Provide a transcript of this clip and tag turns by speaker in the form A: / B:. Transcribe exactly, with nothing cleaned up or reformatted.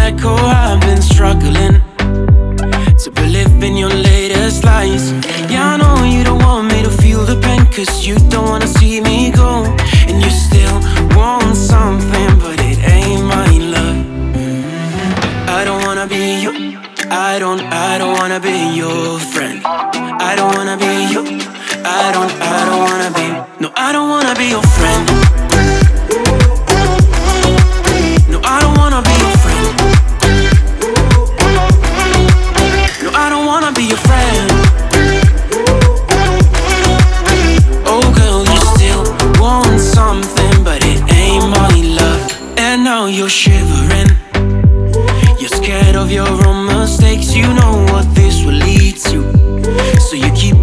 A: like, oh, I've been struggling to believe in your latest lies. Yeah, I know you don't want me to feel the pain, cause you don't wanna see me go. And you still want something, but it ain't my love. I don't wanna be you. I don't, I don't wanna be your friend. I don't wanna be you. I don't, I don't wanna be. No, I don't wanna be your friend. No, I don't wanna be your friend. No, I don't wanna be your friend. Oh girl, you still want something, but it ain't my love. And now you're shivering. You're scared of your own mistakes. You know what this will lead to, so you keep